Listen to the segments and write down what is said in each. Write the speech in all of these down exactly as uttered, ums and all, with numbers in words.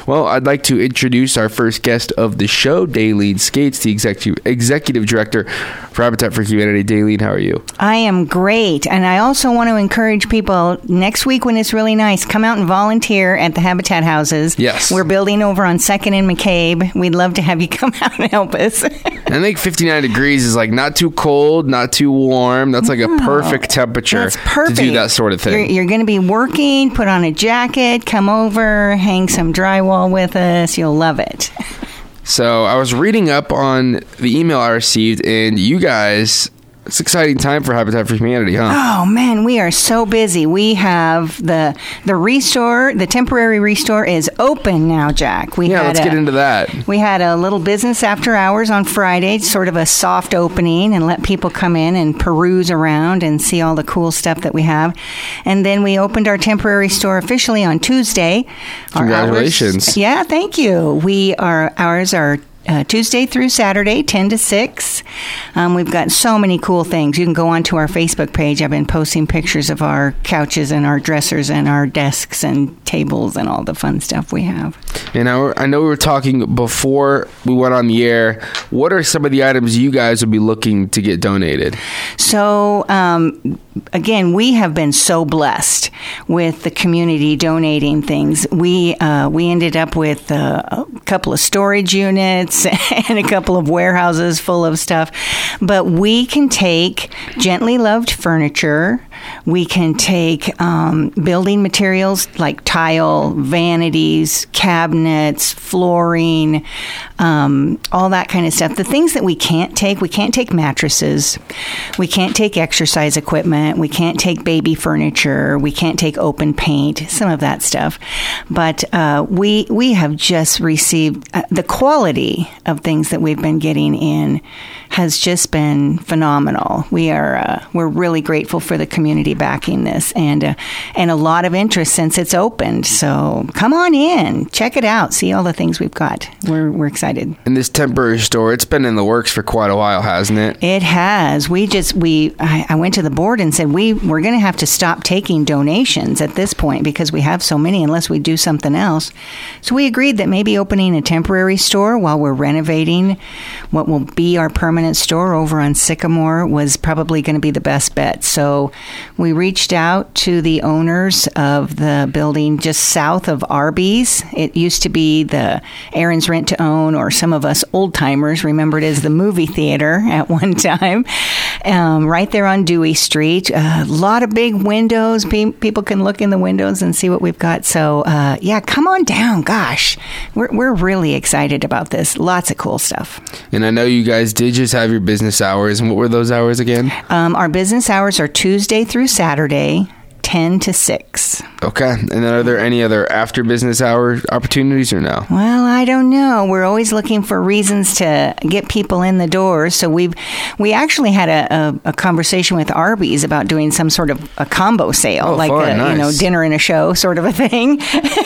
Well, I'd like to introduce our first guest of the show, Daylene Skates, the executive executive director for Habitat for Humanity. Daylene, how are you? I am great. And I also want to encourage people, next week when it's really nice, come out and volunteer at the Habitat houses. Yes. We're building over on second and McCabe. We'd love to have you come out and help us. I think fifty-nine degrees is like not too cold, not too warm. That's like no, a perfect temperature that's perfect. to do that sort of thing. You're, you're going to be working, put on a jacket, come over, hang some drywall with us. You'll love it. So I was reading up on the email I received, and you guys... It's an exciting time for Habitat for Humanity, huh? Oh, man, we are so busy. We have the the restore, the temporary restore is open now, Jack. We yeah, had let's a, get into that. We had a little business after hours on Friday, sort of a soft opening, and let people come in and peruse around and see all the cool stuff that we have. And then we opened our temporary store officially on Tuesday. Congratulations. Hours, yeah, thank you. We are, ours are Uh, Tuesday through Saturday, ten to six. Um, we've got so many cool things. You can go onto our Facebook page. I've been posting pictures of our couches and our dressers and our desks and tables and all the fun stuff we have. And I, I know we were talking before we went on the air. What are some of the items you guys would be looking to get donated? So, um, again, we have been so blessed with the community donating things. We uh, we ended up with uh, a couple of storage units and a couple of warehouses full of stuff. But we can take gently loved furniture. We can take um, building materials like tile, vanities, cabinets, flooring, um, all that kind of stuff. The things that we can't take, we can't take mattresses. We can't take exercise equipment. We can't take baby furniture. We can't take open paint, some of that stuff. But uh, we we have just received uh, the quality of things that we've been getting in has just been phenomenal. We are uh, we're really grateful for the community backing this, and uh, and a lot of interest since it's opened. So come on in, check it out, see all the things we've got. We're we're excited. And this temporary store, it's been in the works for quite a while, hasn't it? It has. We just we I, I went to the board and said we we're going to have to stop taking donations at this point because we have so many unless we do something else. So we agreed that maybe opening a temporary store while we're renovating what will be our permanent store over on Sycamore was probably going to be the best bet. So we reached out to the owners of the building just south of Arby's. It used to be the Aaron's Rent to Own, or some of us old timers remember it as the movie theater at one time, um, right there on Dewey Street. A lot of big windows. Pe- people can look in the windows and see what we've got. So uh, yeah, come on down. Gosh, we're we're really excited about this. Lots of cool stuff. And I know you guys did just have your business hours. And what were those hours again? Um, our business hours are Tuesday through Saturday, ten to six. Okay. And then are there any other after business hour opportunities or no? Well, I don't know. We're always looking for reasons to get people in the doors. So we've we actually had a, a, a conversation with Arby's about doing some sort of a combo sale, oh, like fun, a, nice. you know, dinner and a show sort of a thing.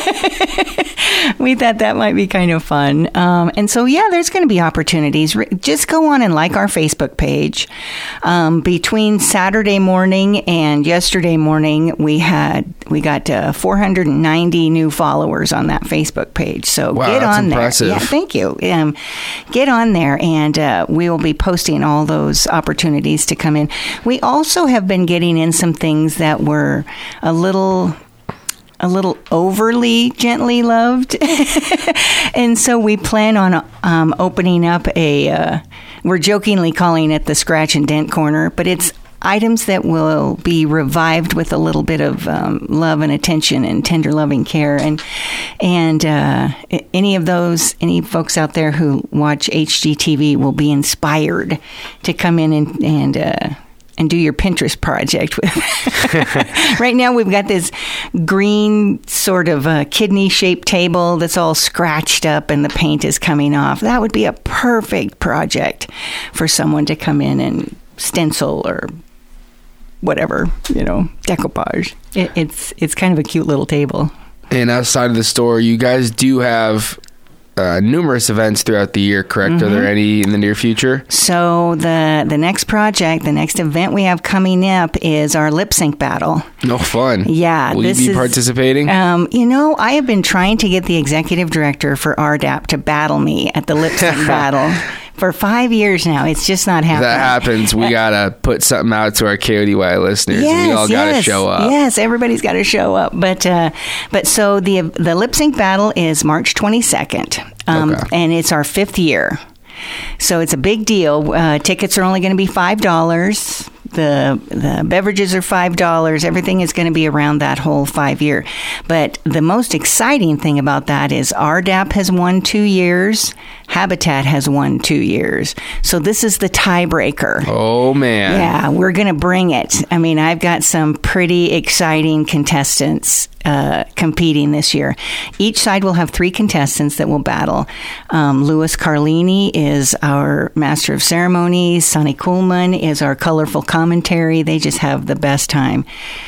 We thought that might be kind of fun. Um, and so, yeah, there's going to be opportunities. Just go on and like our Facebook page. Um, between Saturday morning and yesterday morning, we had we got uh, four hundred ninety new followers on that Facebook page. So wow, get that's on impressive. there. Yeah, thank you. Um, get on there, and uh, we will be posting all those opportunities to come in. We also have been getting in some things that were a little... a little overly gently loved. And so we plan on um, opening up a, uh, we're jokingly calling it the Scratch and Dent Corner, but it's items that will be revived with a little bit of um, love and attention and tender loving care. And and uh, any of those, any folks out there who watch H G T V will be inspired to come in and, and uh, and do your Pinterest project with. Right now we've got this green sort of uh, kidney-shaped table that's all scratched up and the paint is coming off. That would be a perfect project for someone to come in and stencil or whatever, you know, decoupage. It, it's it's kind of a cute little table. And outside of the store, you guys do have uh, numerous events throughout the year, correct? Mm-hmm. Are there any in the near future? So the the next project, the next event we have coming up is our lip sync battle. No fun. Yeah. Will you be is, participating? Um, you know, I have been trying to get the executive director for R D A P to battle me at the lip sync battle. For five years now. It's just not happening. If that happens, we got to put something out to our K O D Y listeners. Yes, we all got to yes, show up. Yes, everybody's got to show up. But uh, but so the the lip sync battle is March twenty-second. Um, okay. And it's our fifth year. So it's a big deal. Uh, tickets are only going to be five dollars. The the beverages are five dollars. Everything is going to be around that whole five year. But the most exciting thing about that is R D A P has won two years. Habitat has won two years. So this is the tiebreaker. Oh, man. Yeah, we're going to bring it. I mean, I've got some pretty exciting contestants uh, competing this year. Each side will have three contestants that will battle. Um, Louis Carlini is our Master of Ceremonies. Sonny Kuhlman is our colorful commentary. They just have the best time.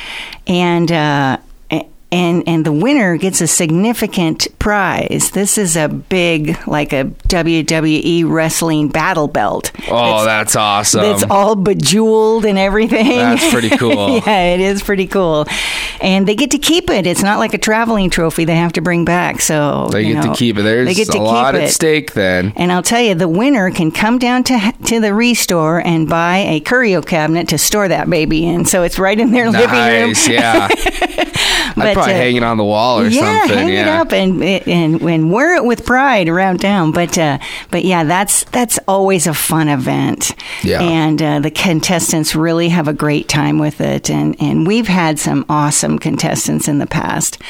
And uh, and and the winner gets a significant prize. This is a big, like a W W E wrestling battle belt. Oh, that's, that's awesome. It's all bejeweled and everything. That's pretty cool. Yeah, it is pretty cool. And they get to keep it. It's not like a traveling trophy they have to bring back. So they you get know, to keep it. There's they get to a lot keep at it. stake then. And I'll tell you, the winner can come down to to the Restore and buy a curio cabinet to store that baby in. So it's right in their nice, living room. Nice, yeah. But, I'd probably uh, hang it on the wall or yeah, something. Hang yeah, it up and and and wear it with pride around town. But uh, but yeah, that's that's always a fun event. Yeah. And uh, the contestants really have a great time with it. And and we've had some awesome contestants in the past.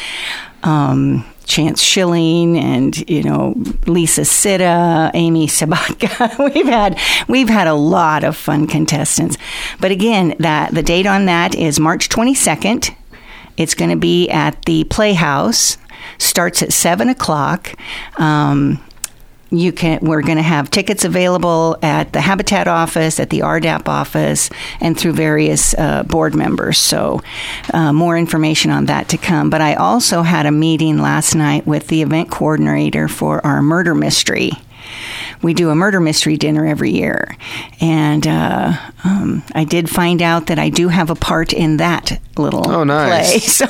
Um, Chance Schilling and, you know, Lisa Sitta, Amy Sabatka. we've had we've had a lot of fun contestants. But again, that the date on that is March twenty-second. It's going to be at the Playhouse. Starts at seven o'clock. Um, you can. We're going to have tickets available at the Habitat office, at the R D A P office, and through various uh, board members. So uh, more information on that to come. But I also had a meeting last night with the event coordinator for our murder mystery. We do a murder mystery dinner every year. And uh, um, I did find out that I do have a part in that little oh, nice. play. So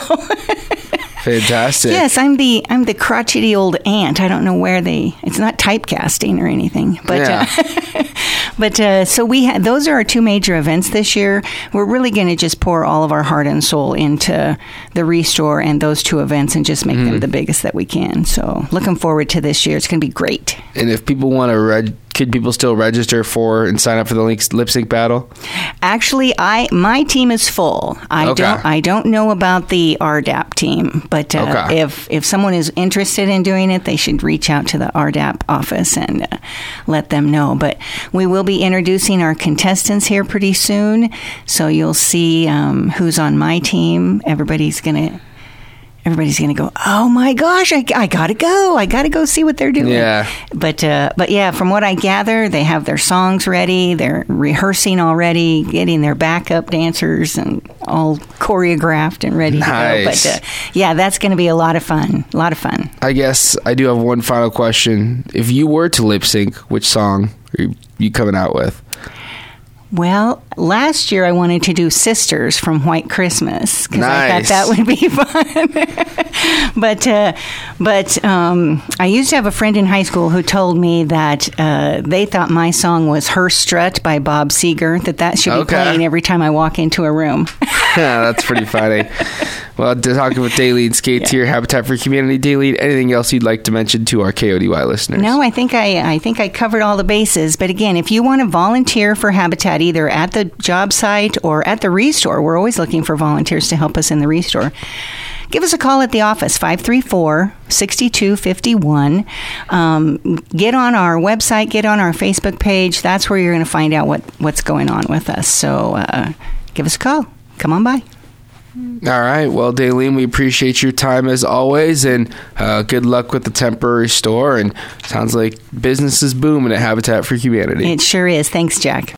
fantastic. Yes, I'm the I'm the crotchety old aunt. I don't know where they. It's not typecasting or anything, but yeah. uh, but uh, so we ha- those are our two major events this year. We're really going to just pour all of our heart and soul into the Restore and those two events and just make mm. them the biggest that we can. So looking forward to this year. It's going to be great. And if people want to reg- could people still register for and sign up for the lip sync battle? Actually, I my team is full. I okay. don't I don't know about the R D A P team, but uh, okay. if if someone is interested in doing it, they should reach out to the R D A P office and uh, let them know. But we will be introducing our contestants here pretty soon, so you'll see um, who's on my team. Everybody's gonna. Everybody's going to go, oh my gosh, I, I got to go. I got to go see what they're doing. Yeah. But, uh, but yeah, from what I gather, they have their songs ready. They're rehearsing already, getting their backup dancers and all choreographed and ready nice. to go. But uh, yeah, that's going to be a lot of fun. A lot of fun. I guess I do have one final question. If you were to lip sync, which song are you coming out with? Well, last year I wanted to do Sisters from White Christmas because nice. I thought that would be fun. but uh, but um, I used to have a friend in high school who told me that uh, they thought my song was Her Strut by Bob Seger, that that should be okay. playing every time I walk into a room. Yeah, that's pretty funny. Well, talking with Daylead Skates yeah. here, Habitat for Humanity. Daylead, anything else you'd like to mention to our K O D Y listeners? No, I think I, I think I covered all the bases. But again, if you want to volunteer for Habitat, either at the job site or at the Restore, we're always looking for volunteers to help us in the Restore. Give us a call at the office, five three four, six two five one. Um, get on our website, get on our Facebook page. That's where you're going to find out what, what's going on with us. So uh, give us a call. Come on by. All right. Well, Daylene, we appreciate your time as always, and uh, good luck with the temporary store. And sounds like business is booming at Habitat for Humanity. It sure is. Thanks, Jack.